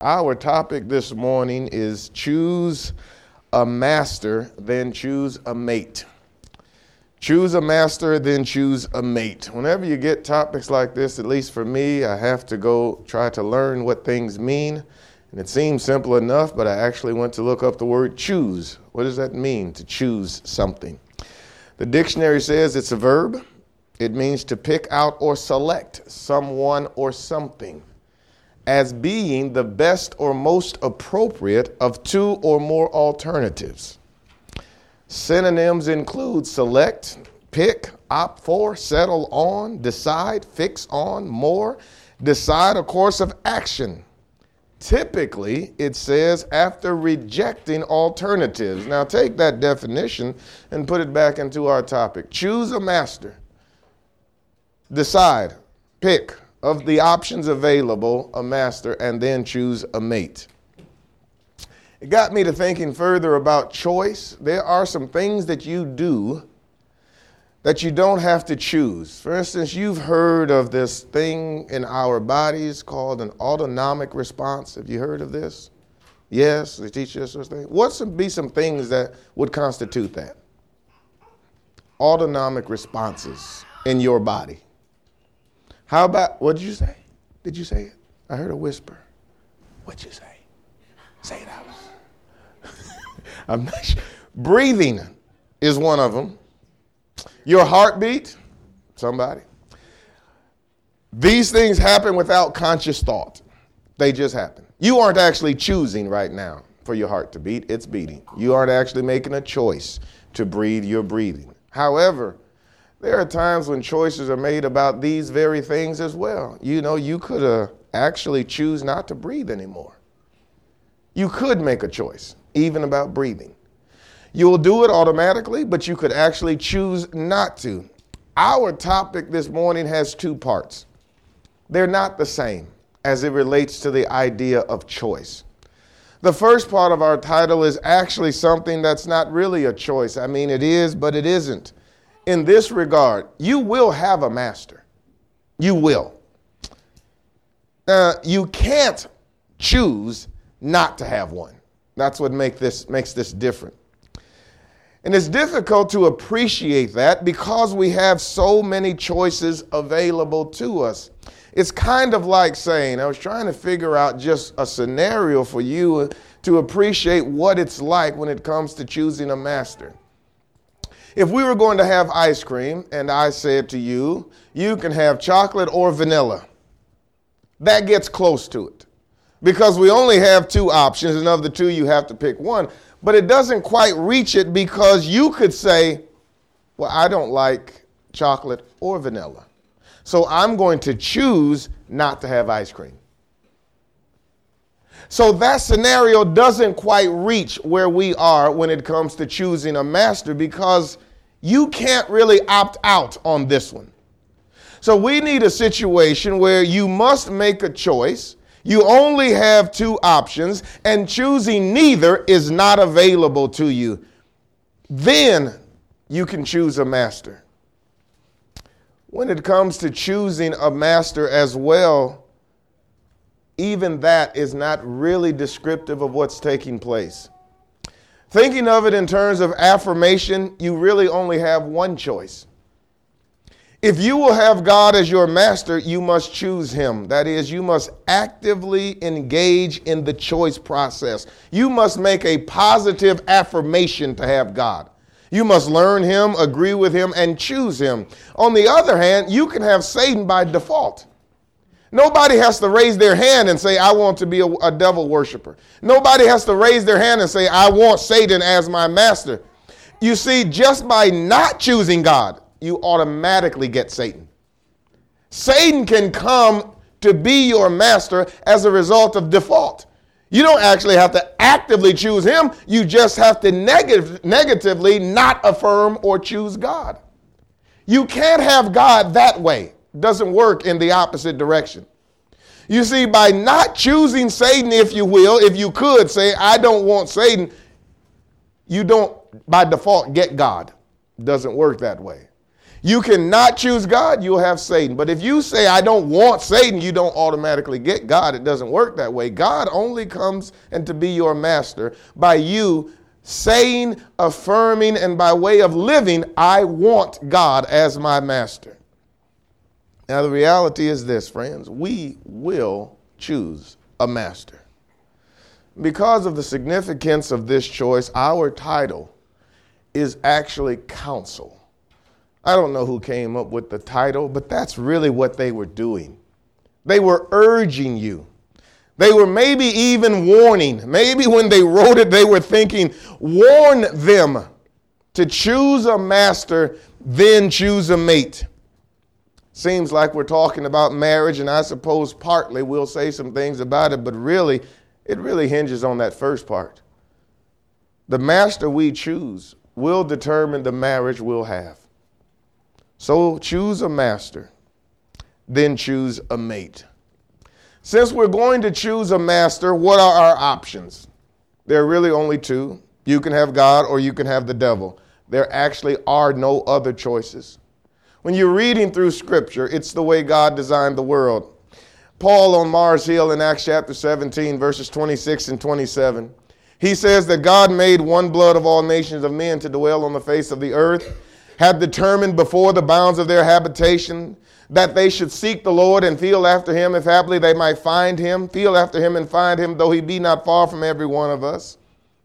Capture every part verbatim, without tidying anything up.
Our topic this morning is choose a master, then choose a mate. Choose a master, then choose a mate. Whenever you get topics like this, at least for me, I have to go try to learn what things mean. And it seems simple enough, but I actually went to look up the word choose. What does that mean, to choose something? The dictionary says it's a verb. It means to pick out or select someone or something as being the best or most appropriate of two or more alternatives. Synonyms include select, pick, opt for, settle on, decide, fix on, more, decide a course of action. Typically, it says after rejecting alternatives. Now take that definition and put it back into our topic. Choose a master. Decide, pick, of the options available, a master, and then choose a mate. It got me to thinking further about choice. There are some things that you do that you don't have to choose. For instance, you've heard of this thing in our bodies called an autonomic response. Have you heard of this? Yes, they teach us those things. What would be some things that would constitute that? Autonomic responses in your body. How about, what did you say? Did you say it? I heard a whisper. What'd you say? Say it out. I'm not sure. Breathing is one of them. Your heartbeat, somebody. These things happen without conscious thought. They just happen. You aren't actually choosing right now for your heart to beat. It's beating. You aren't actually making a choice to breathe. You're breathing. However, there are times when choices are made about these very things as well. You know, you could uh, actually choose not to breathe anymore. You could make a choice, even about breathing. You'll do it automatically, but you could actually choose not to. Our topic this morning has two parts. They're not the same as it relates to the idea of choice. The first part of our title is actually something that's not really a choice. I mean, it is, but it isn't. In this regard, you will have a master. You will. Uh, you can't choose not to have one. That's what make this, makes this different. And it's difficult to appreciate that because we have so many choices available to us. It's kind of like saying, I was trying to figure out just a scenario for you to appreciate what it's like when it comes to choosing a master. If we were going to have ice cream and I said to you, you can have chocolate or vanilla, that gets close to it because we only have two options, and of the two you have to pick one. But it doesn't quite reach it because you could say, well, I don't like chocolate or vanilla, so I'm going to choose not to have ice cream. So that scenario doesn't quite reach where we are when it comes to choosing a master because you can't really opt out on this one. So we need a situation where you must make a choice. You only have two options, and choosing neither is not available to you. Then you can choose a master. When it comes to choosing a master as well, even that is not really descriptive of what's taking place. Thinking of it in terms of affirmation, you really only have one choice. If you will have God as your master, you must choose him. That is, you must actively engage in the choice process. You must make a positive affirmation to have God. You must learn him, agree with him, and choose him. On the other hand, you can have Satan by default. Nobody has to raise their hand and say, I want to be a, a devil worshiper. Nobody has to raise their hand and say, I want Satan as my master. You see, just by not choosing God, you automatically get Satan. Satan can come to be your master as a result of default. You don't actually have to actively choose him. You just have to negative, negatively not affirm or choose God. You can't have God that way. Doesn't work in the opposite direction. You see, by not choosing Satan, if you will, if you could say, I don't want Satan, you don't by default get God. Doesn't work that way. You cannot choose God, you'll have Satan. But if you say, I don't want Satan, you don't automatically get God. It doesn't work that way. God only comes and to be your master by you saying, affirming, and by way of living, I want God as my master. Now, the reality is this, friends. We will choose a master. Because of the significance of this choice, our title is actually counsel. I don't know who came up with the title, but that's really what they were doing. They were urging you. They were maybe even warning. Maybe when they wrote it, they were thinking, warn them to choose a master, then choose a mate. Seems like we're talking about marriage, and I suppose partly we'll say some things about it, but really, it really hinges on that first part. The master we choose will determine the marriage we'll have. So choose a master, then choose a mate. Since we're going to choose a master, what are our options? There are really only two. You can have God or you can have the devil. There actually are no other choices. When you're reading through Scripture, it's the way God designed the world. Paul on Mars Hill in Acts chapter seventeen, verses twenty-six and twenty-seven, he says that God made one blood of all nations of men to dwell on the face of the earth, had determined before the bounds of their habitation that they should seek the Lord and feel after him, if haply they might find him, feel after him and find him, though he be not far from every one of us.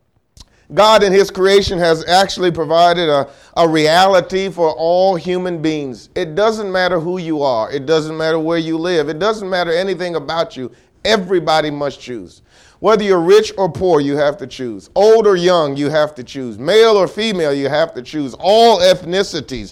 God in his creation has actually provided a, a reality for all human beings. It doesn't matter who you are. It doesn't matter where you live. It doesn't matter anything about you. Everybody must choose. Whether you're rich or poor, you have to choose. Old or young, you have to choose. Male or female, you have to choose. All ethnicities.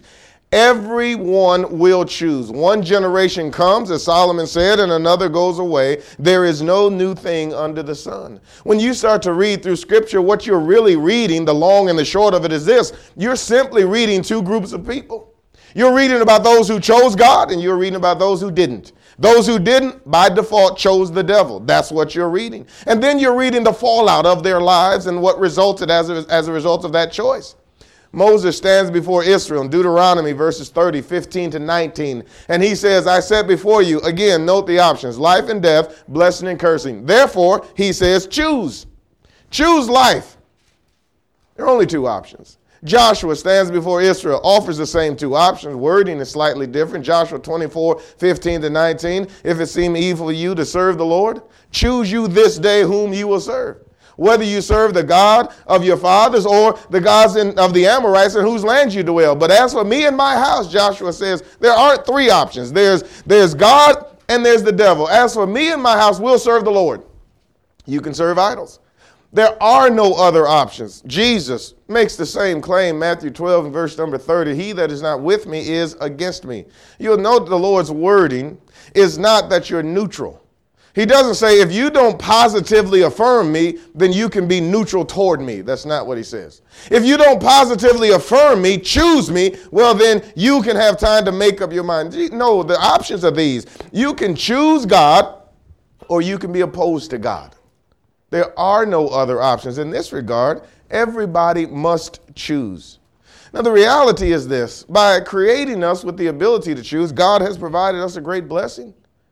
Everyone will choose. One generation comes, as Solomon said, and another goes away. There is no new thing under the sun. When you start to read through Scripture, what you're really reading, the long and the short of it is this. You're simply reading two groups of people. You're reading about those who chose God, and you're reading about those who didn't. Those who didn't, by default, chose the devil. That's what you're reading. And then you're reading the fallout of their lives and what resulted as a, as a result of that choice. Moses stands before Israel in Deuteronomy verses thirty, fifteen to nineteen. And he says, I set before you, again, note the options, life and death, blessing and cursing. Therefore, he says, choose. Choose life. There are only two options. Joshua stands before Israel, offers the same two options. Wording is slightly different. Joshua twenty-four, fifteen to nineteen. If it seem evil to you to serve the Lord, choose you this day whom you will serve. Whether you serve the God of your fathers or the gods in, of the Amorites in whose land you dwell. But as for me and my house, Joshua says, there aren't three options. There's, there's God and there's the devil. As for me and my house, we'll serve the Lord. You can serve idols. There are no other options. Jesus makes the same claim, Matthew twelve and verse number thirty. He that is not with me is against me. You'll note the Lord's wording is not that you're neutral. He doesn't say, if you don't positively affirm me, then you can be neutral toward me. That's not what he says. If you don't positively affirm me, choose me, well, then you can have time to make up your mind. No, the options are these. You can choose God or you can be opposed to God. There are no other options. In this regard, everybody must choose. Now, the reality is this. By creating us with the ability to choose, God has provided us a great blessing.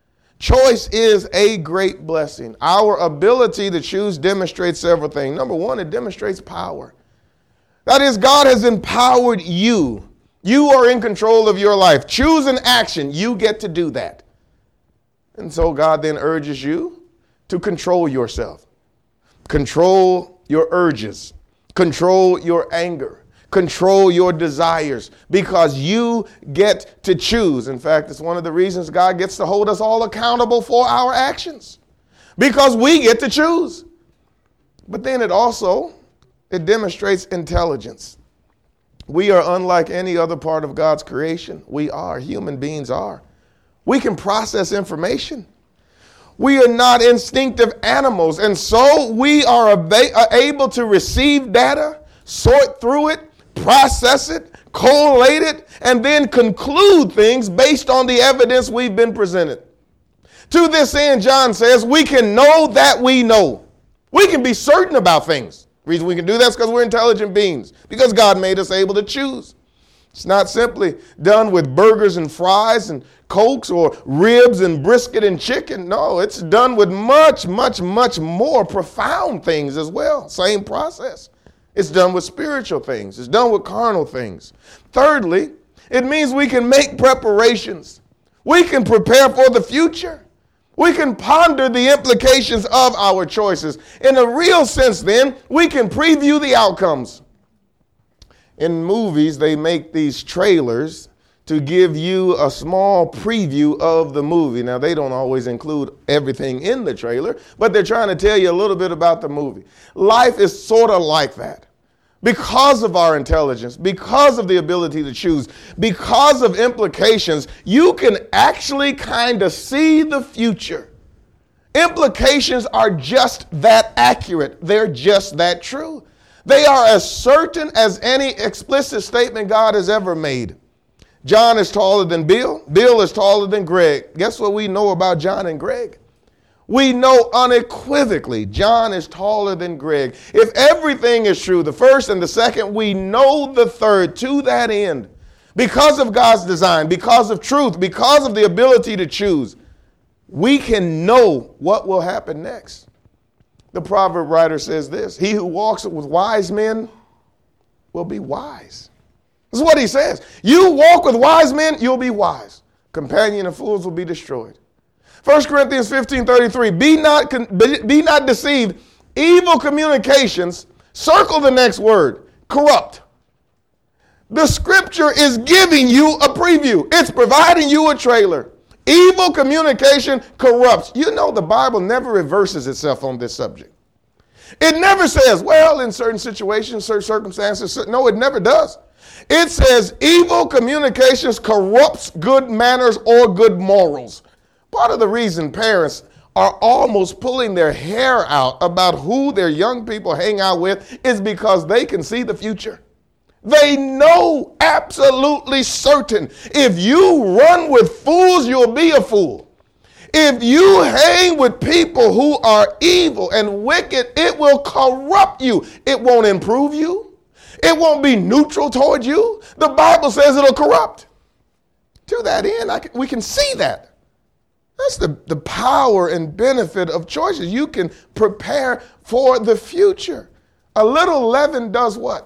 Choice is a great blessing. Our ability to choose demonstrates several things. Number one, it demonstrates power. That is, God has empowered you. You are in control of your life. Choose an action. You get to do that. And so God then urges you to control yourself. Control your urges. Control your anger. Control your desires, because you get to choose. In fact, it's one of the reasons God gets to hold us all accountable for our actions, because we get to choose. But then it also, it demonstrates intelligence. We are unlike any other part of God's creation. We are, human beings are. We can process information. We are not instinctive animals, and so we are able to receive data, sort through it, process it, collate it, and then conclude things based on the evidence we've been presented. To this end, John says, we can know that we know. We can be certain about things. The reason we can do that is because we're intelligent beings, because God made us able to choose. It's not simply done with burgers and fries and cokes or ribs and brisket and chicken. No, it's done with much, much, much more profound things as well. Same process. It's done with spiritual things. It's done with carnal things. Thirdly, it means we can make preparations. We can prepare for the future. We can ponder the implications of our choices. In a real sense, then, we can preview the outcomes. In movies, they make these trailers to give you a small preview of the movie. Now, they don't always include everything in the trailer, but they're trying to tell you a little bit about the movie. Life is sort of like that. Because of our intelligence, because of the ability to choose, because of implications, you can actually kind of see the future. Implications are just that accurate. They're just that true. They are as certain as any explicit statement God has ever made. John is taller than Bill. Bill is taller than Greg. Guess what we know about John and Greg? We know unequivocally John is taller than Greg. If everything is true, the first and the second, we know the third to that end. Because of God's design, because of truth, because of the ability to choose, we can know what will happen next. The proverb writer says this: he who walks with wise men will be wise. This is what he says. You walk with wise men, you'll be wise. Companion of fools will be destroyed. First Corinthians fifteen thirty-three, be not, be not deceived. Evil communications, circle the next word, corrupt. The scripture is giving you a preview. It's providing you a trailer. Evil communication corrupts. You know the Bible never reverses itself on this subject. It never says, well, in certain situations, certain circumstances. No, it never does. It says evil communications corrupts good manners or good morals. Part of the reason parents are almost pulling their hair out about who their young people hang out with is because they can see the future. They know absolutely certain. If you run with fools, you'll be a fool. If you hang with people who are evil and wicked, it will corrupt you. It won't improve you. It won't be neutral toward you. The Bible says it'll corrupt. To that end, I can, we can see that. That's the, the power and benefit of choices. You can prepare for the future. A little leaven does what?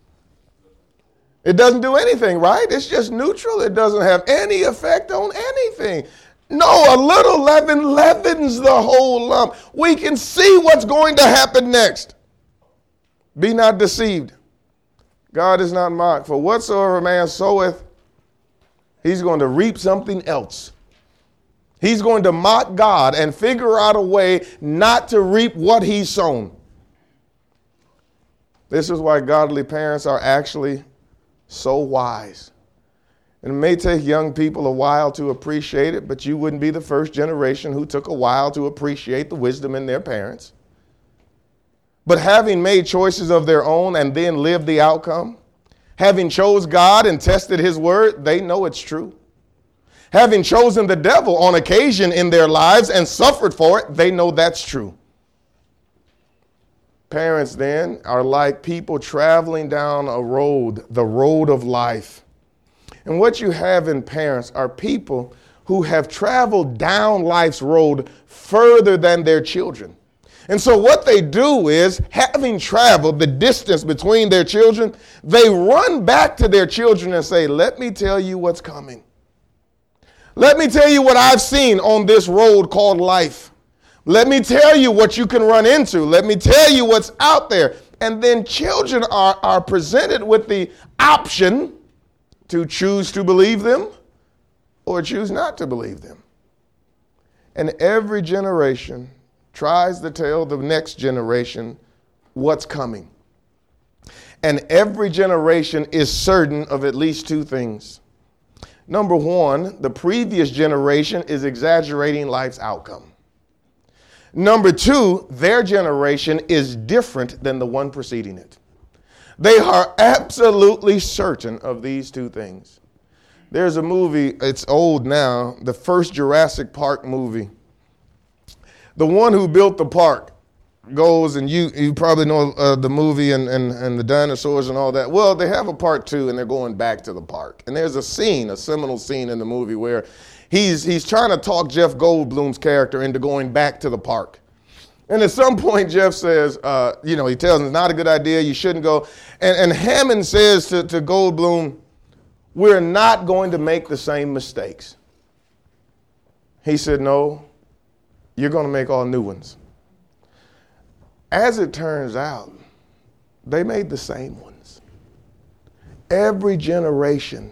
It doesn't do anything, right? It's just neutral. It doesn't have any effect on anything. No, a little leaven leavens the whole lump. We can see what's going to happen next. Be not deceived. God is not mocked. For whatsoever a man soweth, he's going to reap something else. He's going to mock God and figure out a way not to reap what he's sown. This is why godly parents are actually so wise. And it may take young people a while to appreciate it, but you wouldn't be the first generation who took a while to appreciate the wisdom in their parents. But having made choices of their own and then lived the outcome, having chose God and tested his word, they know it's true. Having chosen the devil on occasion in their lives and suffered for it, they know that's true. Parents then are like people traveling down a road, the road of life. And what you have in parents are people who have traveled down life's road further than their children. And so what they do is, having traveled the distance between their children, they run back to their children and say, let me tell you what's coming. Let me tell you what I've seen on this road called life. Let me tell you what you can run into. Let me tell you what's out there. And then children are, are presented with the option to choose to believe them or choose not to believe them. And every generation tries to tell the next generation what's coming. And every generation is certain of at least two things. Number one, the previous generation is exaggerating life's outcome. Number two, their generation is different than the one preceding it. They are absolutely certain of these two things. There's a movie, it's old now, the first Jurassic Park movie. The one who built the park goes, and you you probably know uh, the movie and, and, and the dinosaurs and all that. Well, they have a part two, and they're going back to the park. And there's a scene, a seminal scene in the movie where he's he's trying to talk Jeff Goldblum's character into going back to the park. And at some point, Jeff says, uh, you know, he tells him it's not a good idea, you shouldn't go. And, and Hammond says to, to Goldblum, we're not going to make the same mistakes. He said, no, you're going to make all new ones. As it turns out, they made the same ones. Every generation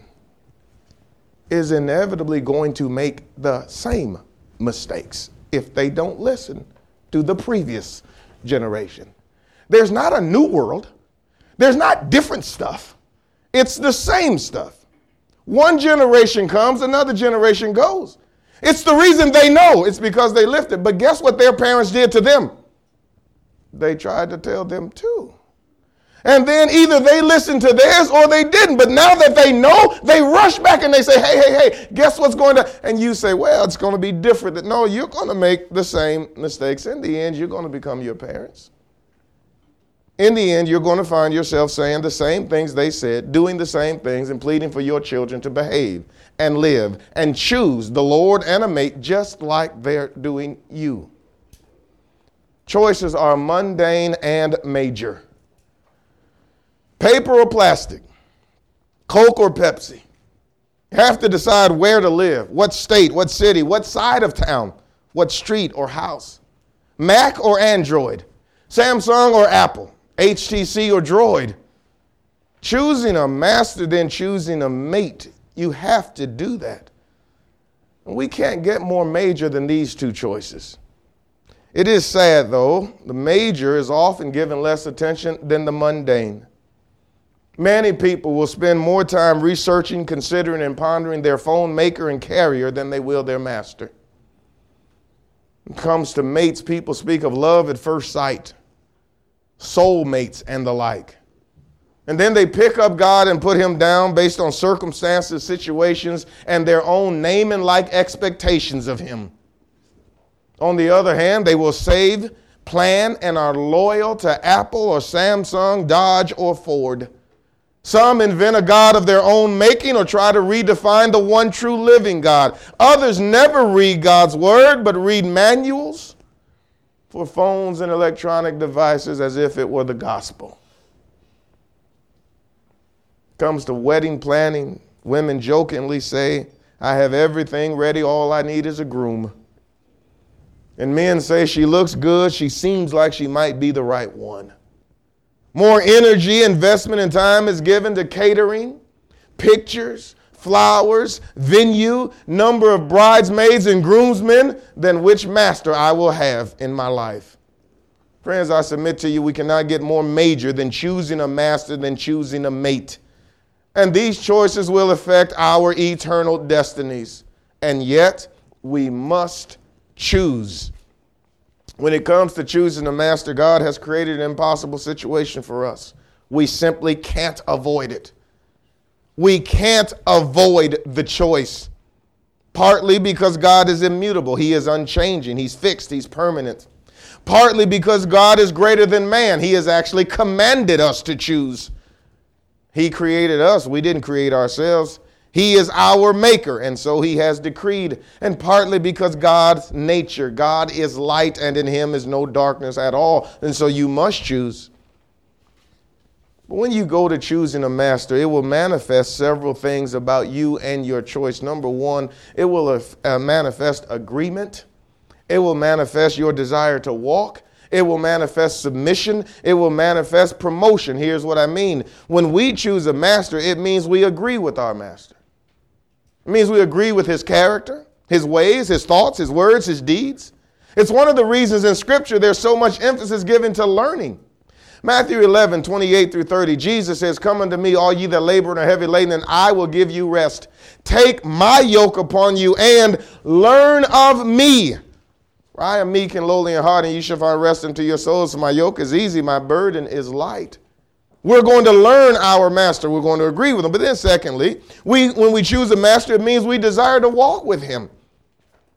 is inevitably going to make the same mistakes if they don't listen to the previous generation. There's not a new world. There's not different stuff. It's the same stuff. One generation comes, another generation goes. It's the reason they know. It's because they lived it. But guess what their parents did to them? They tried to tell them too. And then either they listened to theirs or they didn't. But now that they know, they rush back and they say, hey, hey, hey, guess what's going to, and you say, well, it's going to be different. No, you're going to make the same mistakes. In the end, you're going to become your parents. In the end, you're going to find yourself saying the same things they said, doing the same things, and pleading for your children to behave and live and choose the Lord and a mate just like they're doing you. Choices are mundane and major. Paper or plastic, Coke or Pepsi. You have to decide where to live, what state, what city, what side of town, what street or house. Mac or Android, Samsung or Apple, H T C or Droid. Choosing a master, then choosing a mate. You have to do that. And we can't get more major than these two choices. It is sad, though, the major is often given less attention than the mundane. Many people will spend more time researching, considering, and pondering their phone maker and carrier than they will their master. When it comes to mates, people speak of love at first sight, soulmates, and the like. And then they pick up God and put him down based on circumstances, situations, and their own name and like expectations of him. On the other hand, they will save, plan, and are loyal to Apple or Samsung, Dodge, or Ford. Some invent a God of their own making or try to redefine the one true living God. Others never read God's word, but read manuals for phones and electronic devices as if it were the gospel. Comes to wedding planning, women jokingly say, I have everything ready, all I need is a groom. And men say she looks good, she seems like she might be the right one. More energy, investment, and time is given to catering, pictures, flowers, venue, number of bridesmaids and groomsmen than which master I will have in my life. Friends, I submit to you, we cannot get more major than choosing a master than choosing a mate. And these choices will affect our eternal destinies. And yet, we must choose. When it comes to choosing a master, God has created an impossible situation for us. We simply can't avoid it. We can't avoid the choice. Partly because God is immutable. He is unchanging. He's fixed. He's permanent. Partly because God is greater than man. He has actually commanded us to choose. He created us. We didn't create ourselves. He is our maker, and so he has decreed. And partly because God's nature, God is light, and in him is no darkness at all. And so you must choose. But when you go to choosing a master, it will manifest several things about you and your choice. Number one, it will uh, manifest agreement. It will manifest your desire to walk. It will manifest submission. It will manifest promotion. Here's what I mean. When we choose a master, it means we agree with our master. It means we agree with his character, his ways, his thoughts, his words, his deeds. It's one of the reasons in Scripture there's so much emphasis given to learning. Matthew eleven, twenty-eight through thirty, Jesus says, come unto me, all ye that labor and are heavy laden, and I will give you rest. Take my yoke upon you and learn of me. For I am meek and lowly in heart, and you shall find rest unto your souls. For my yoke is easy, my burden is light. We're going to learn our master. We're going to agree with him. But then secondly, we when we choose a master, it means we desire to walk with him.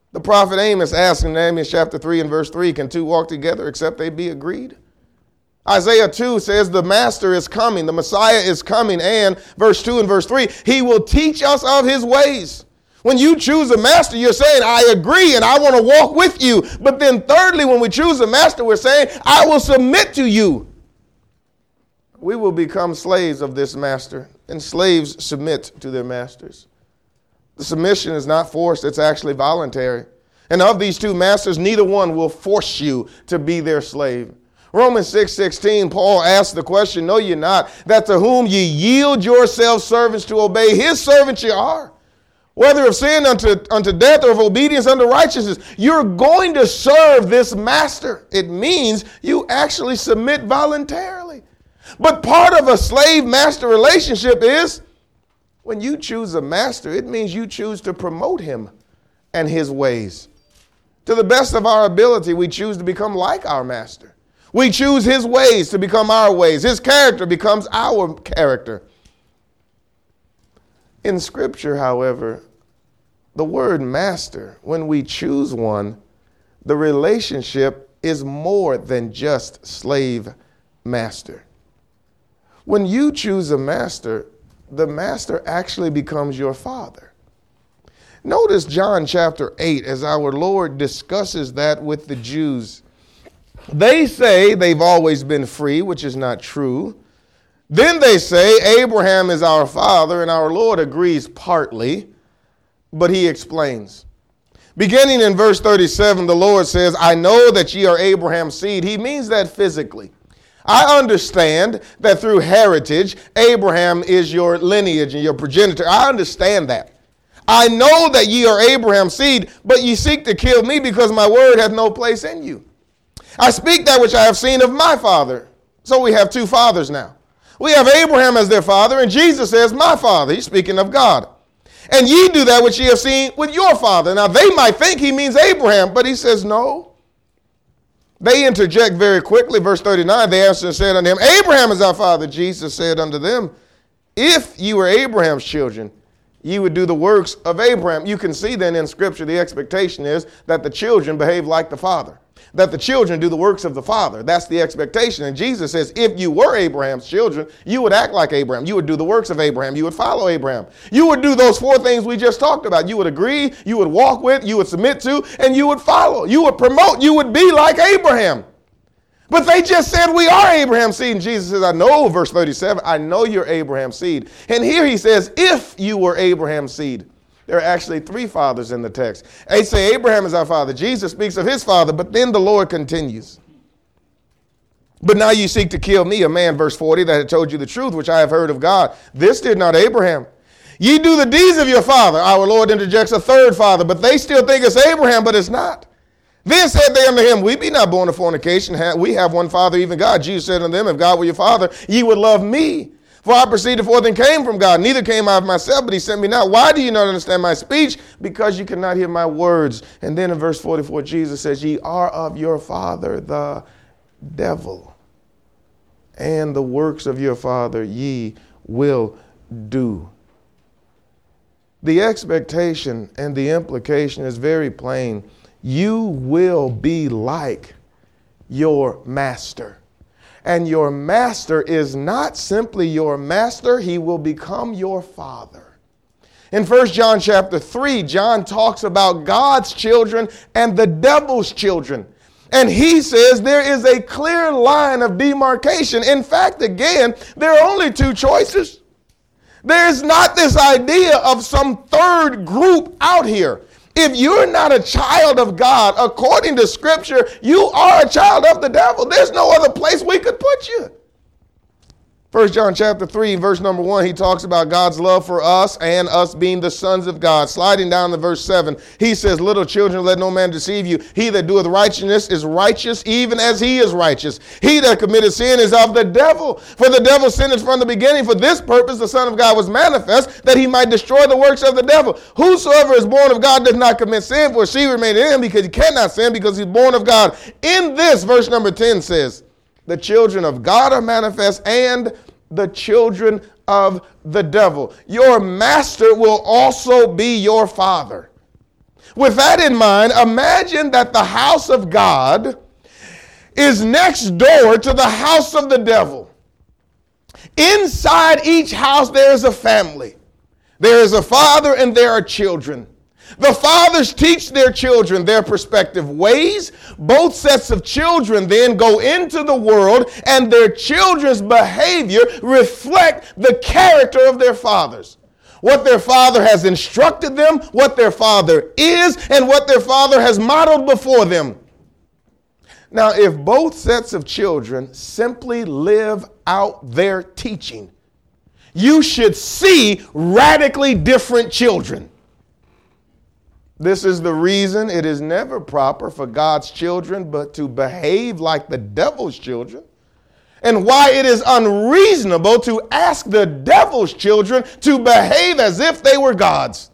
The prophet Amos asked in Amos chapter three and verse three, can two walk together except they be agreed? Isaiah two says the master is coming, the Messiah is coming, and verse two and verse three, he will teach us of his ways. When you choose a master, you're saying, I agree and I want to walk with you. But then thirdly, when we choose a master, we're saying, I will submit to you. We will become slaves of this master, and slaves submit to their masters. The submission is not forced, it's actually voluntary. And of these two masters, neither one will force you to be their slave. Romans six sixteen, Paul asks the question, know ye not that to whom ye yield yourselves servants to obey, his servants ye are, whether of sin unto, unto death or of obedience unto righteousness. You're going to serve this master. It means you actually submit voluntarily. But part of a slave-master relationship is when you choose a master, it means you choose to promote him and his ways. To the best of our ability, we choose to become like our master. We choose his ways to become our ways. His character becomes our character. In Scripture, however, the word master, when we choose one, the relationship is more than just slave-master. When you choose a master, the master actually becomes your father. Notice John chapter eight as our Lord discusses that with the Jews. They say they've always been free, which is not true. Then they say Abraham is our father, and our Lord agrees partly, but he explains. Beginning in verse thirty-seven, the Lord says, I know that ye are Abraham's seed. He means that physically. I understand that through heritage, Abraham is your lineage and your progenitor. I understand that. I know that ye are Abraham's seed, but ye seek to kill me because my word hath no place in you. I speak that which I have seen of my father. So we have two fathers now. We have Abraham as their father, and Jesus says, my father. He's speaking of God. And ye do that which ye have seen with your father. Now they might think he means Abraham, but he says no. They interject very quickly. Verse thirty-nine, they answered and said unto him, Abraham is our father. Jesus said unto them, if you were Abraham's children, ye would do the works of Abraham. You can see then in Scripture the expectation is that the children behave like the father, that the children do the works of the father. That's the expectation. And Jesus says, if you were Abraham's children, you would act like Abraham. You would do the works of Abraham. You would follow Abraham. You would do those four things we just talked about. You would agree, you would walk with, you would submit to, and you would follow. You would promote. You would be like Abraham. But they just said we are Abraham's seed. And Jesus says, I know, verse thirty-seven, I know you're Abraham's seed. And here he says, if you were Abraham's seed. There are actually three fathers in the text. They say Abraham is our father. Jesus speaks of his father, but then the Lord continues. But now you seek to kill me, a man, verse forty, that had told you the truth, which I have heard of God. This did not Abraham. Ye do the deeds of your father. Our Lord interjects a third father, but they still think it's Abraham, but it's not. Then said they unto him, we be not born of fornication. We have one father, even God. Jesus said unto them, if God were your father, ye would love me. For I proceeded forth and came from God. Neither came I of myself, but he sent me not. Why do you not understand my speech? Because you cannot hear my words. And then in verse forty-four, Jesus says, ye are of your father, the devil. And the works of your father ye will do. The expectation and the implication is very plain. You will be like your master. And your master is not simply your master, he will become your father. In First John chapter three, John talks about God's children and the devil's children. And he says there is a clear line of demarcation. In fact, again, there are only two choices. There's not this idea of some third group out here. If you're not a child of God, according to Scripture, you are a child of the devil. There's no other place we could put you. First John chapter three, verse number one, he talks about God's love for us and us being the sons of God. Sliding down to verse seven, he says, little children, let no man deceive you. He that doeth righteousness is righteous, even as he is righteous. He that committeth sin is of the devil. For the devil sinned from the beginning. For this purpose the Son of God was manifest, that he might destroy the works of the devil. Whosoever is born of God does not commit sin, for she remained in him, because he cannot sin, because he's born of God. In this, verse number ten says, the children of God are manifest and the children of the devil. Your master will also be your father. With that in mind, imagine that the house of God is next door to the house of the devil. Inside each house, there is a family. There is a father and there are children. The fathers teach their children their respective ways. Both sets of children then go into the world, and their children's behavior reflect the character of their fathers. What their father has instructed them, what their father is, and what their father has modeled before them. Now, if both sets of children simply live out their teaching, you should see radically different children. This is the reason it is never proper for God's children but to behave like the devil's children, and why it is unreasonable to ask the devil's children to behave as if they were God's.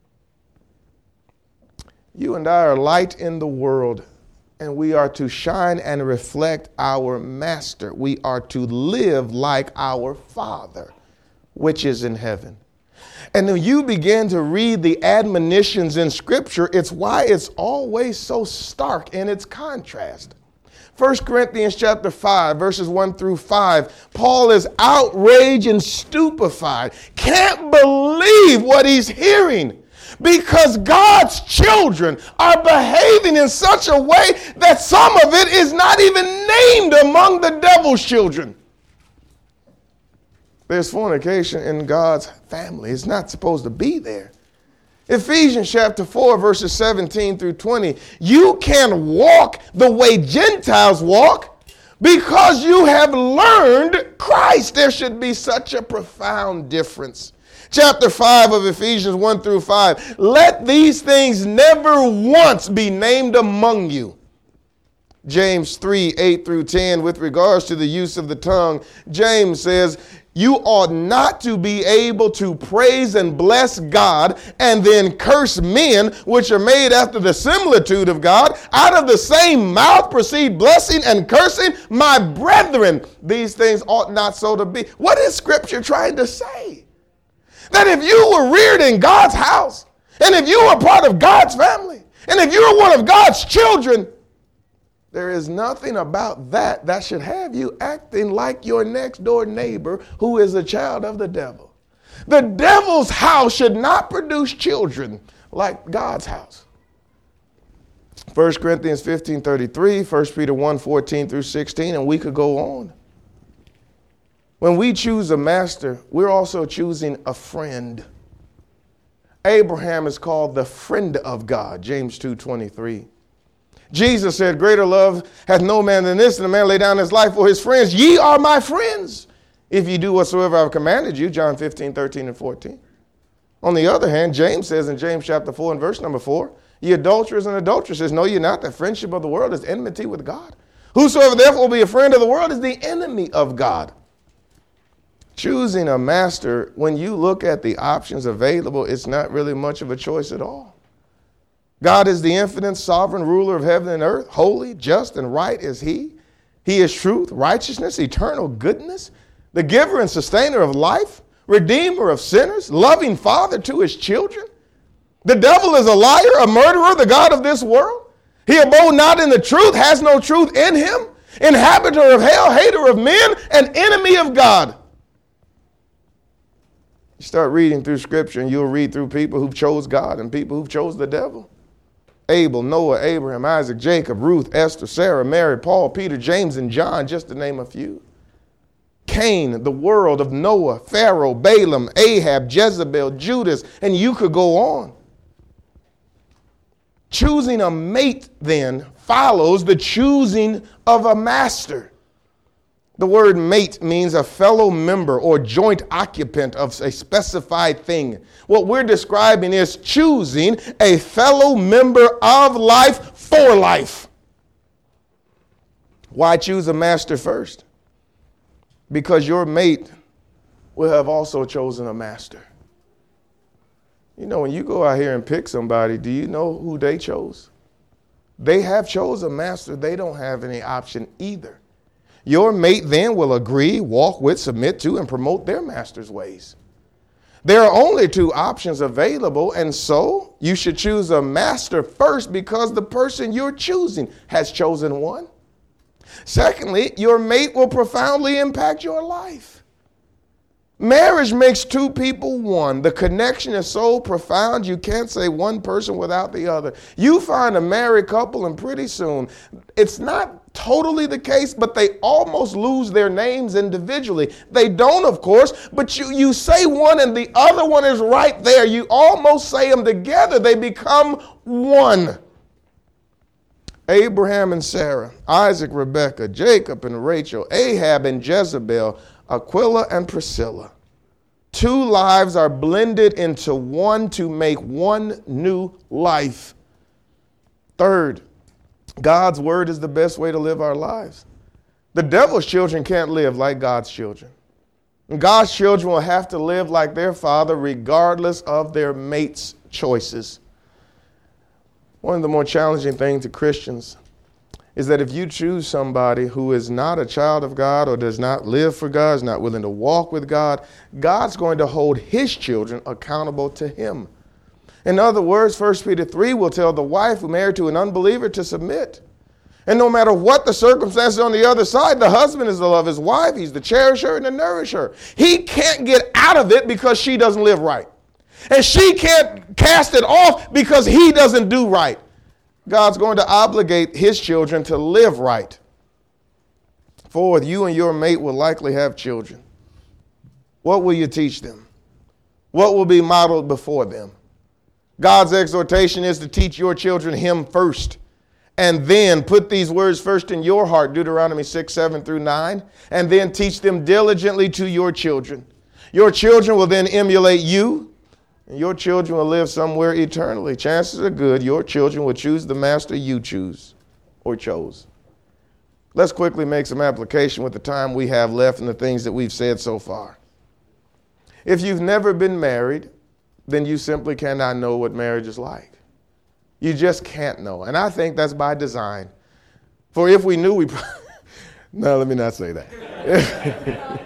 You and I are light in the world, and we are to shine and reflect our master. We are to live like our Father, which is in heaven. And when you begin to read the admonitions in Scripture, it's why it's always so stark in its contrast. First Corinthians chapter five, verses one through five, Paul is outraged and stupefied. Can't believe what he's hearing, because God's children are behaving in such a way that some of it is not even named among the devil's children. There's fornication in God's family. It's not supposed to be there. Ephesians chapter four, verses seventeen through twenty. You can walk the way Gentiles walk because you have learned Christ. There should be such a profound difference. Chapter five of Ephesians one through five. Let these things never once be named among you. James three, eight through ten, with regards to the use of the tongue, James says, you ought not to be able to praise and bless God and then curse men which are made after the similitude of God. Out of the same mouth proceed blessing and cursing. My brethren, these things ought not so to be. What is Scripture trying to say? That if you were reared in God's house, and if you were part of God's family, and if you were one of God's children, there is nothing about that that should have you acting like your next door neighbor who is a child of the devil. The devil's house should not produce children like God's house. First Corinthians fifteen thirty-three, First Peter one fourteen through sixteen, and we could go on. When we choose a master, we're also choosing a friend. Abraham is called the friend of God, James two twenty-three. Jesus said, greater love hath no man than this, and a man lay down his life for his friends. Ye are my friends, if you do whatsoever I have commanded you, John fifteen, thirteen, and fourteen. On the other hand, James says in James chapter four and verse number four, ye adulterers and adulteresses, know ye not that friendship of the world is enmity with God? Whosoever therefore will be a friend of the world is the enemy of God. Choosing a master, when you look at the options available, it's not really much of a choice at all. God is the infinite sovereign ruler of heaven and earth. Holy, just, and right is he. He is truth, righteousness, eternal goodness, the giver and sustainer of life, redeemer of sinners, loving father to his children. The devil is a liar, a murderer, the god of this world. He abode not in the truth, has no truth in him, inhabitor of hell, hater of men, and enemy of God. You start reading through Scripture and you'll read through people who chose God and people who chose the devil. Abel, Noah, Abraham, Isaac, Jacob, Ruth, Esther, Sarah, Mary, Paul, Peter, James, and John, just to name a few. Cain, the world of Noah, Pharaoh, Balaam, Ahab, Jezebel, Judas, and you could go on. Choosing a mate then follows the choosing of a master. The word mate means a fellow member or joint occupant of a specified thing. What we're describing is choosing a fellow member of life for life. Why choose a master first? Because your mate will have also chosen a master. You know, when you go out here and pick somebody, do you know who they chose? They have chose a master. They don't have any option either. Your mate then will agree, walk with, submit to, and promote their master's ways. There are only two options available, and so you should choose a master first because the person you're choosing has chosen one. Secondly, your mate will profoundly impact your life. Marriage makes two people one. The connection is so profound you can't say one person without the other. You find a married couple and pretty soon, it's not totally the case, but they almost lose their names individually. They don't, of course, but you, you say one and the other one is right there. You almost say them together. They become one. Abraham and Sarah, Isaac, Rebekah, Jacob and Rachel, Ahab and Jezebel, Aquila and Priscilla. Two lives are blended into one to make one new life. Third, God's word is the best way to live our lives. The devil's children can't live like God's children. And God's children will have to live like their father regardless of their mate's choices. One of the more challenging things to Christians is that if you choose somebody who is not a child of God or does not live for God, is not willing to walk with God, God's going to hold his children accountable to him. In other words, First Peter three will tell the wife who married to an unbeliever to submit. And no matter what the circumstances on the other side, the husband is to love his wife. He's to cherish her and to nourish her. He can't get out of it because she doesn't live right. And she can't cast it off because he doesn't do right. God's going to obligate his children to live right. Fourth, you and your mate will likely have children. What will you teach them? What will be modeled before them? God's exhortation is to teach your children him first, and then put these words first in your heart, Deuteronomy six, seven through nine, and then teach them diligently to your children. Your children will then emulate you, and your children will live somewhere eternally. Chances are good your children will choose the master you choose or chose. Let's quickly make some application with the time we have left and the things that we've said so far. If you've never been married, then you simply cannot know what marriage is like. You just can't know. And I think that's by design. For if we knew, we... No, let me not say that.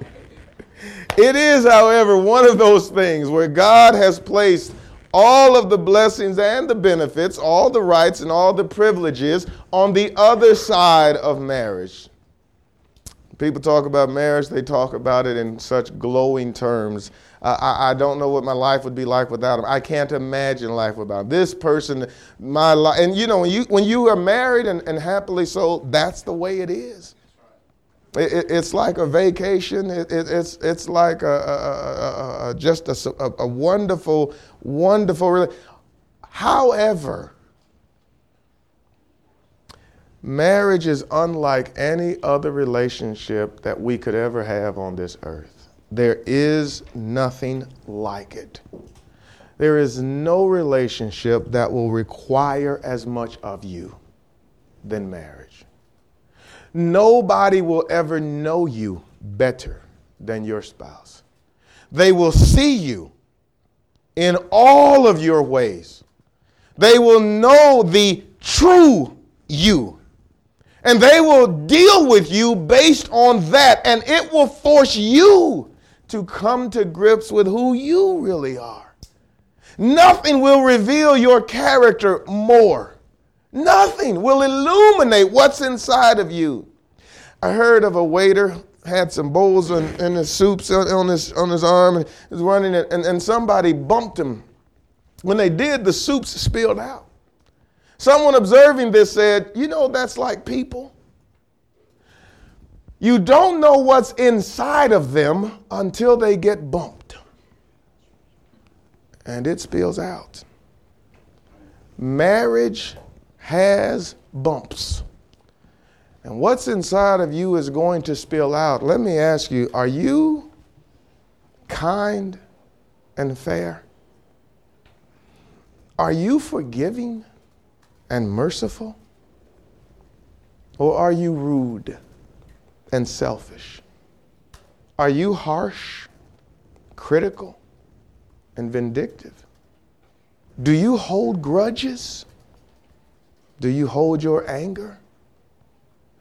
It is, however, one of those things where God has placed all of the blessings and the benefits, all the rights and all the privileges on the other side of marriage. People talk about marriage, they talk about it in such glowing terms. Uh, I, I don't know what my life would be like without him. I can't imagine life without him. This person, my life. And you know, when you, when you are married and, and happily so, that's the way it is. It, it, it's like a vacation. It, it, it's it's like a, a, a, a just a, a wonderful, wonderful. However, marriage is unlike any other relationship that we could ever have on this earth. There is nothing like it. There is no relationship that will require as much of you than marriage. Nobody will ever know you better than your spouse. They will see you in all of your ways. They will know the true you. And they will deal with you based on that. And it will force you to come to grips with who you really are. Nothing will reveal your character more. Nothing will illuminate what's inside of you. I heard of a waiter had some bowls and, and his soups on, on his on his arm and was running it, and, and somebody bumped him. When they did, the soups spilled out. Someone observing this said, you know, that's like people. You don't know what's inside of them until they get bumped. And it spills out. Marriage has bumps. And what's inside of you is going to spill out. Let me ask you, are you kind and fair? Are you forgiving and merciful? Or are you rude and selfish? Are you harsh, critical, and vindictive? Do you hold grudges? Do you hold your anger?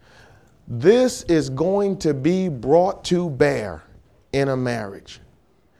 This is going to be brought to bear in a marriage.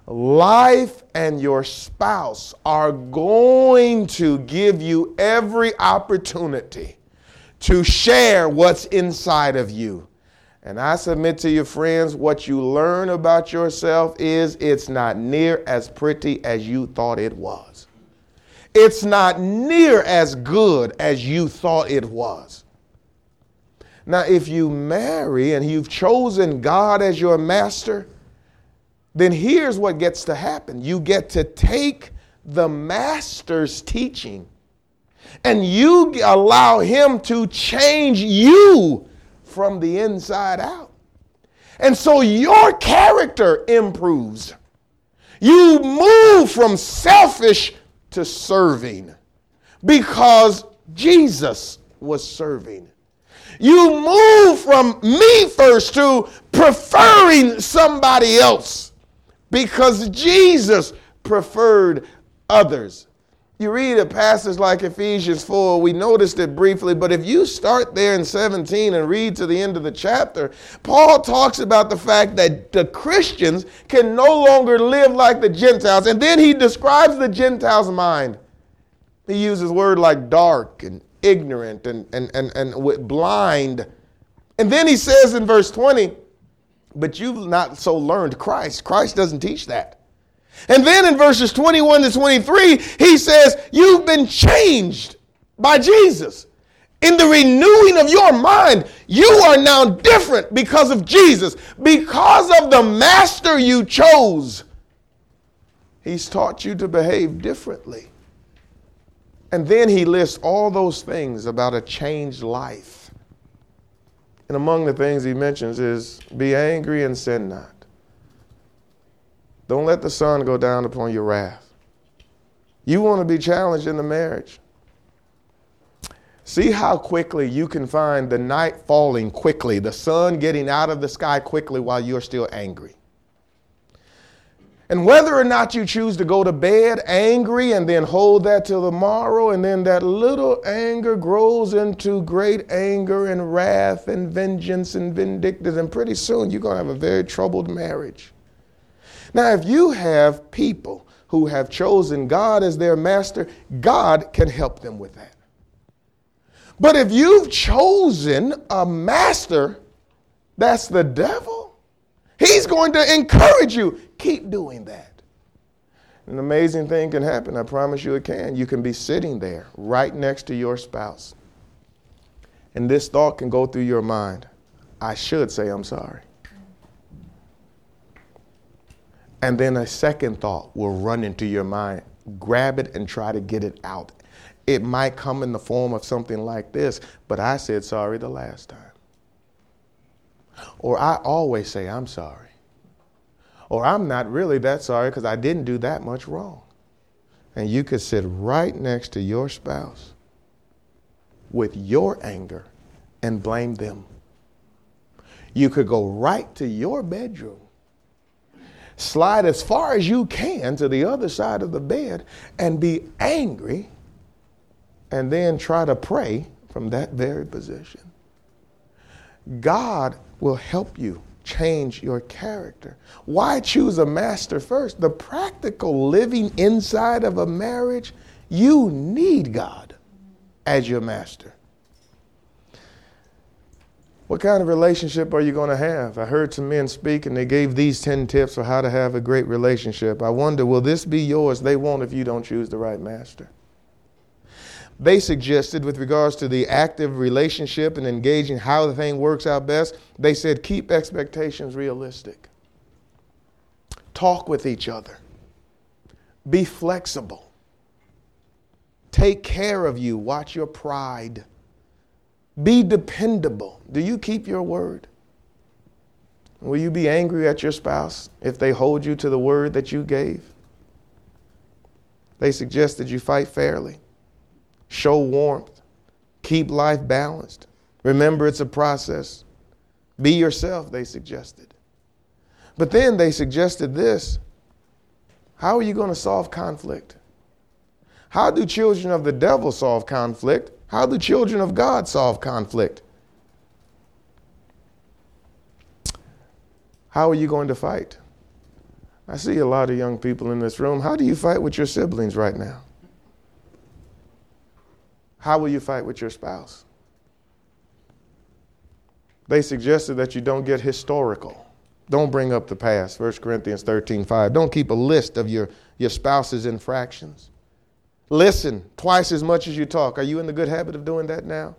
Life and your spouse are going to give you every opportunity to share what's inside of you. And I submit to you, friends, what you learn about yourself is it's not near as pretty as you thought it was. It's not near as good as you thought it was. Now, if you marry and you've chosen God as your master, then here's what gets to happen. You get to take the master's teaching and you allow him to change you from the inside out. And so your character improves. You move from selfish to serving because Jesus was serving. You move from me first to preferring somebody else because Jesus preferred others. You read a passage like Ephesians four, we noticed it briefly, but if you start there in seventeen and read to the end of the chapter, Paul talks about the fact that the Christians can no longer live like the Gentiles. And then he describes the Gentiles' mind. He uses words like dark and ignorant and, and, and, and blind. And then he says in verse twenty, but you've not so learned Christ. Christ doesn't teach that. And then in verses twenty-one to twenty-three, he says, you've been changed by Jesus. In the renewing of your mind, you are now different because of Jesus. Because of the master you chose, he's taught you to behave differently. And then he lists all those things about a changed life. And among the things he mentions is be angry and sin not. Don't let the sun go down upon your wrath. You want to be challenged in the marriage. See how quickly you can find the night falling quickly, the sun getting out of the sky quickly while you're still angry. And whether or not you choose to go to bed angry and then hold that till the morrow, and then that little anger grows into great anger and wrath and vengeance and vindictiveness, and pretty soon you're going to have a very troubled marriage. Now, if you have people who have chosen God as their master, God can help them with that. But if you've chosen a master that's the devil, he's going to encourage you. Keep doing that. An amazing thing can happen. I promise you it can. You can be sitting there right next to your spouse. And this thought can go through your mind. I should say I'm sorry. And then a second thought will run into your mind. Grab it and try to get it out. It might come in the form of something like this, but I said sorry the last time. Or I always say I'm sorry. Or I'm not really that sorry because I didn't do that much wrong. And you could sit right next to your spouse with your anger and blame them. You could go right to your bedroom, slide as far as you can to the other side of the bed and be angry, and then try to pray from that very position. God will help you change your character. Why choose a master first? The practical living inside of a marriage, you need God as your master. What kind of relationship are you going to have? I heard some men speak and they gave these ten tips for how to have a great relationship. I wonder, will this be yours? They won't if you don't choose the right master. They suggested, with regards to the active relationship and engaging how the thing works out best, they said keep expectations realistic. Talk with each other. Be flexible. Take care of you. Watch your pride. Be dependable. Do you keep your word? Will you be angry at your spouse if they hold you to the word that you gave? They suggested you fight fairly. Show warmth. Keep life balanced. Remember, it's a process. Be yourself, they suggested. But then they suggested this. How are you going to solve conflict? How do children of the devil solve conflict? How do children of God solve conflict? How are you going to fight? I see a lot of young people in this room. How do you fight with your siblings right now? How will you fight with your spouse? They suggested that you don't get historical. Don't bring up the past. First Corinthians thirteen five. Don't keep a list of your, your spouse's infractions. Listen twice as much as you talk. Are you in the good habit of doing that now?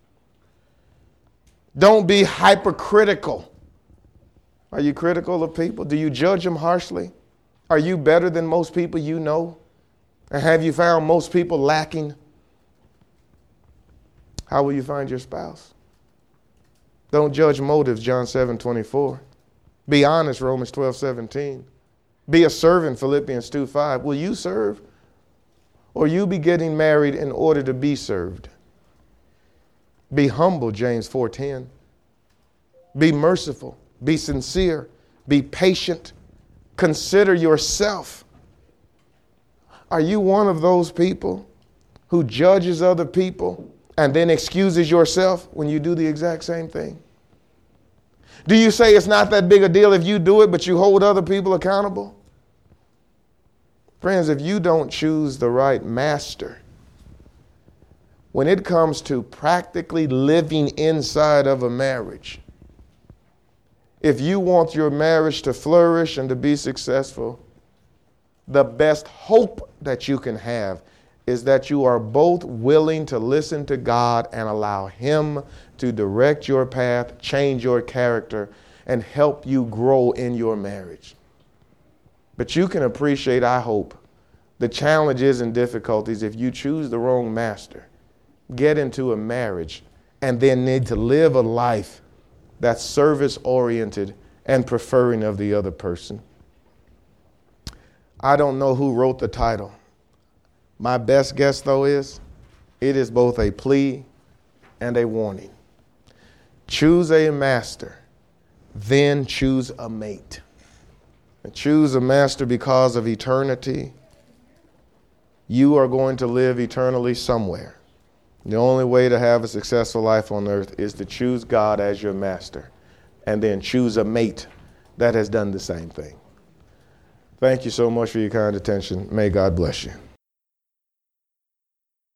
Don't be hypercritical. Are you critical of people? Do you judge them harshly? Are you better than most people you know? And have you found most people lacking? How will you find your spouse? Don't judge motives, John seven twenty-four. Be honest, Romans twelve seventeen. Be a servant, Philippians two five. Will you serve? Or you be getting married in order to be served? Be humble, James four ten. Be merciful. Be sincere. Be patient. Consider yourself. Are you one of those people who judges other people and then excuses yourself when you do the exact same thing? Do you say it's not that big a deal if you do it, but you hold other people accountable? Friends, if you don't choose the right master, when it comes to practically living inside of a marriage, if you want your marriage to flourish and to be successful, the best hope that you can have is that you are both willing to listen to God and allow Him to direct your path, change your character, and help you grow in your marriage. But you can appreciate, I hope, the challenges and difficulties if you choose the wrong master, get into a marriage, and then need to live a life that's service-oriented and preferring of the other person. I don't know who wrote the title. My best guess, though, is it is both a plea and a warning. Choose a master, then choose a mate. And choose a master because of eternity. You are going to live eternally somewhere. The only way to have a successful life on earth is to choose God as your master and then choose a mate that has done the same thing. Thank you so much for your kind attention. May God bless you.